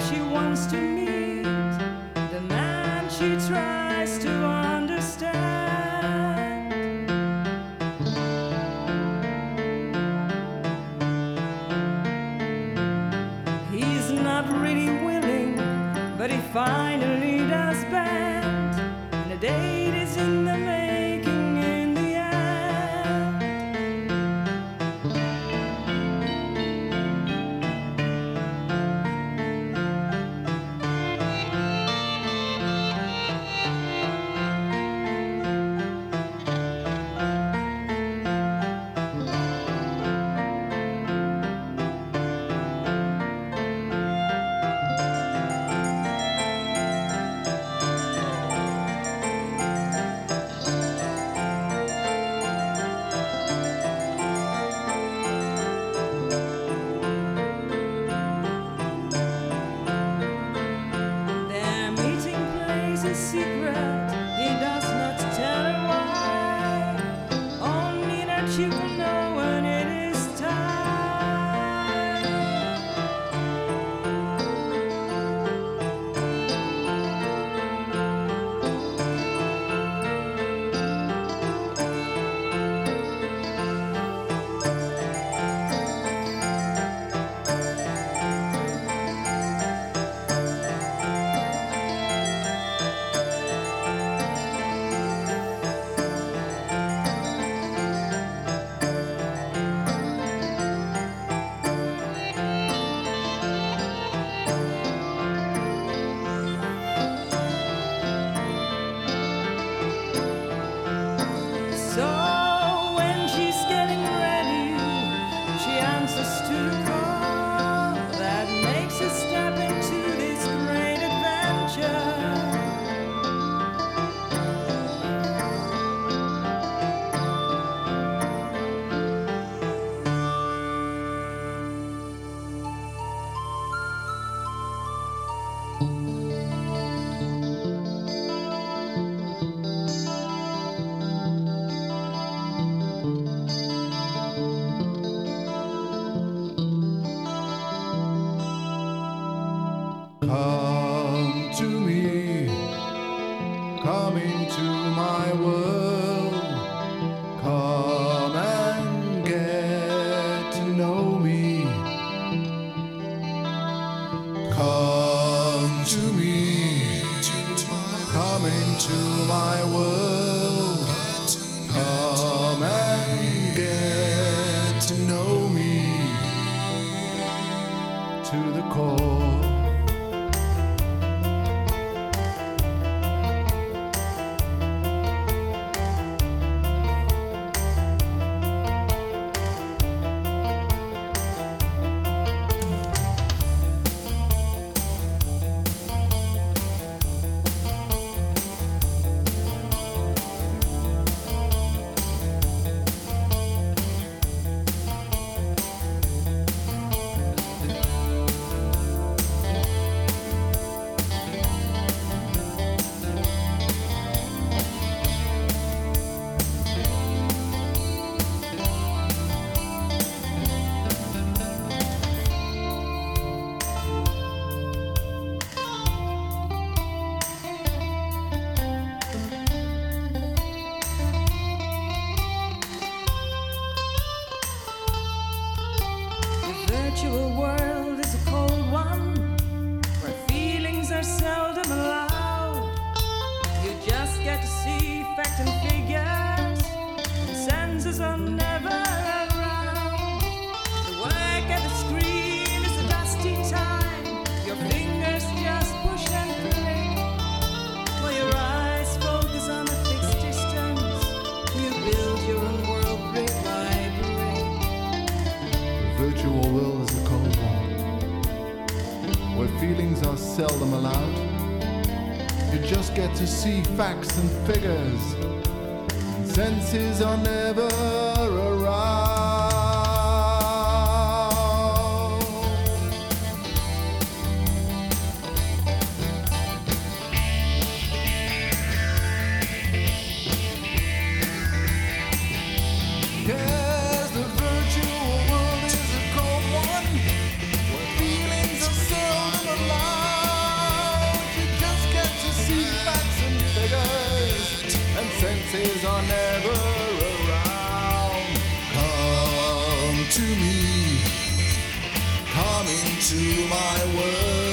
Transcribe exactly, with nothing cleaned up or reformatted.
she wants to meet, the man she tries to understand. He's not really willing, but he finally does bend, and a date is in the making in the end. A secret, he does not tell her why, only that you will know when it is time. So when she's getting ready, she answers to the call that makes her step into this great adventure. Come to me, come into my world, come and get to know me. Come to me, come into my world, come and get to know me to the core. The virtual world is a cold one, where feelings are seldom allowed. You just get to see fact and figures, and senses are never around. The work at the screen is a dusty time, your fingers just push and play, while your eyes focus on a fixed distance. You build your own world brick by brick. Virtual world is a cold one, where feelings are seldom allowed. You just get to see facts and figures, and senses are never around. Yes, the virtual world is a cold one, where feelings are seldom allowed. to my world.